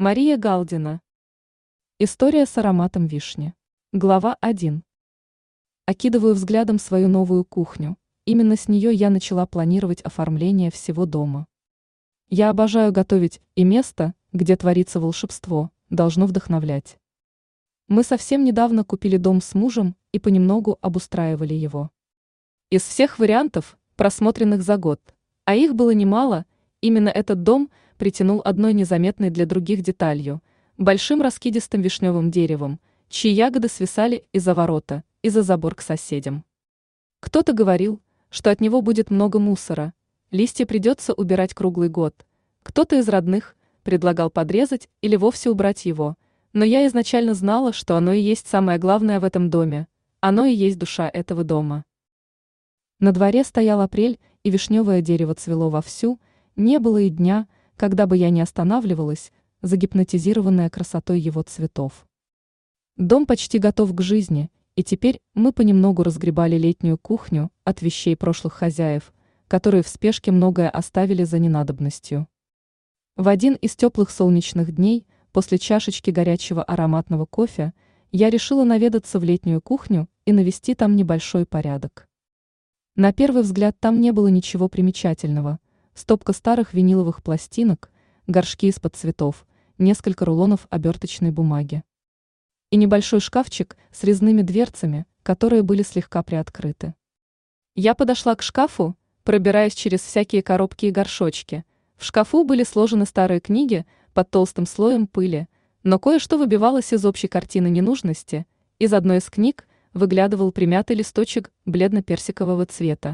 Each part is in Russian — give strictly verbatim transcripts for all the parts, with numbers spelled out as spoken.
Мария Галдина. История с ароматом вишни. Глава один. Окидываю взглядом свою новую кухню. Именно с нее я начала планировать оформление всего дома. Я обожаю готовить, и место, где творится волшебство, должно вдохновлять. Мы совсем недавно купили дом с мужем и понемногу обустраивали его. Из всех вариантов, просмотренных за год, а их было немало, именно этот дом притянул одной незаметной для других деталью – большим раскидистым вишневым деревом, чьи ягоды свисали из-за ворота и за забор к соседям. Кто-то говорил, что от него будет много мусора, листья придется убирать круглый год, кто-то из родных предлагал подрезать или вовсе убрать его, но я изначально знала, что оно и есть самое главное в этом доме, оно и есть душа этого дома. На дворе стоял апрель, и вишневое дерево цвело вовсю, не было и дня, когда бы я не останавливалась, загипнотизированная красотой его цветов. Дом почти готов к жизни, и теперь мы понемногу разгребали летнюю кухню от вещей прошлых хозяев, которые в спешке многое оставили за ненадобностью. В один из теплых солнечных дней, после чашечки горячего ароматного кофе, я решила наведаться в летнюю кухню и навести там небольшой порядок. На первый взгляд там не было ничего примечательного. Стопка старых виниловых пластинок, горшки из-под цветов, несколько рулонов оберточной бумаги. И небольшой шкафчик с резными дверцами, которые были слегка приоткрыты. Я подошла к шкафу, пробираясь через всякие коробки и горшочки. В шкафу были сложены старые книги под толстым слоем пыли, но кое-что выбивалось из общей картины ненужности. Из одной из книг выглядывал примятый листочек бледно-персикового цвета.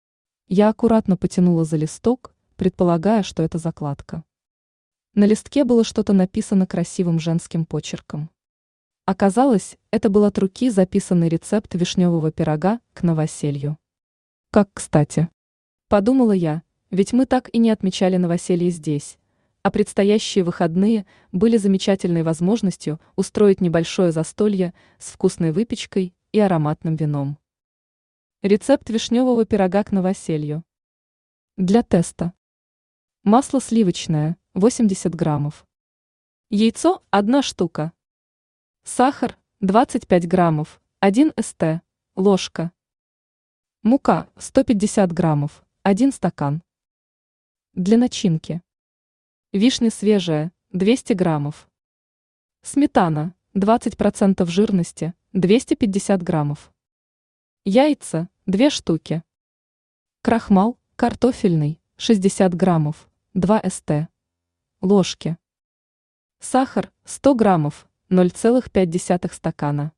Я аккуратно потянула за листок, предполагая, что это закладка. На листке было что-то написано красивым женским почерком. Оказалось, это был от руки записанный рецепт вишневого пирога к новоселью. Как кстати. Подумала я, ведь мы так и не отмечали новоселье здесь, а предстоящие выходные были замечательной возможностью устроить небольшое застолье с вкусной выпечкой и ароматным вином. Рецепт вишневого пирога к новоселью. Для теста. Масло сливочное – восемьдесят граммов. Яйцо – одна штука. Сахар – двадцать пять граммов, один эс-те, ложка. Мука – сто пятьдесят граммов, один стакан. Для начинки. Вишня свежая – двести граммов. Сметана – двадцать процентов жирности, двести пятьдесят граммов. Яйца – две штуки. Крахмал – картофельный – шестьдесят граммов, два эс-те, ложки. Сахар – сто граммов, ноль целых пять десятых стакана.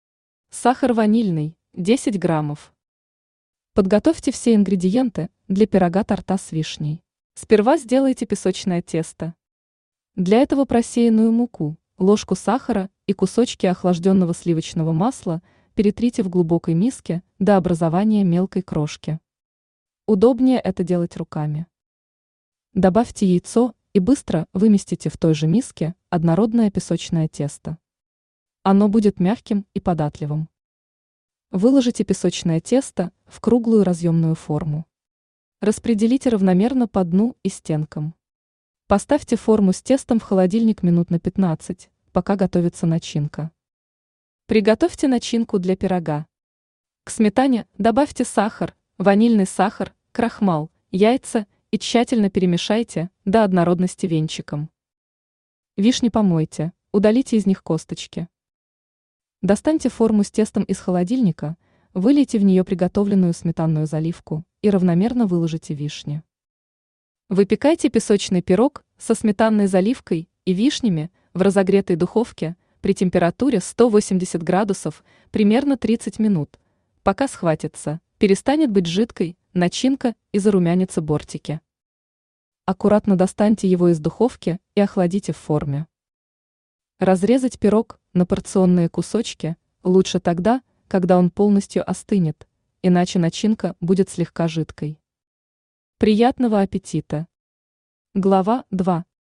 Сахар ванильный – десять граммов. Подготовьте все ингредиенты для пирога-торта с вишней. Сперва сделайте песочное тесто. Для этого просеянную муку, ложку сахара и кусочки охлажденного сливочного масла перетрите в глубокой миске до образования мелкой крошки. Удобнее это делать руками. Добавьте яйцо и быстро выместите в той же миске однородное песочное тесто. Оно будет мягким и податливым. Выложите песочное тесто в круглую разъемную форму. Распределите равномерно по дну и стенкам. Поставьте форму с тестом в холодильник минут на пятнадцать, пока готовится начинка. Приготовьте начинку для пирога. К сметане добавьте сахар, ванильный сахар, крахмал, яйца и тщательно перемешайте до однородности венчиком. Вишни помойте, удалите из них косточки. Достаньте форму с тестом из холодильника, вылейте в нее приготовленную сметанную заливку и равномерно выложите вишни. Выпекайте песочный пирог со сметанной заливкой и вишнями в разогретой духовке при температуре сто восемьдесят градусов примерно тридцать минут, пока схватится, перестанет быть жидкой начинка и зарумянятся бортики. Аккуратно достаньте его из духовки и охладите в форме. Разрезать пирог на порционные кусочки лучше тогда, когда он полностью остынет, иначе начинка будет слегка жидкой. Приятного аппетита! Глава два.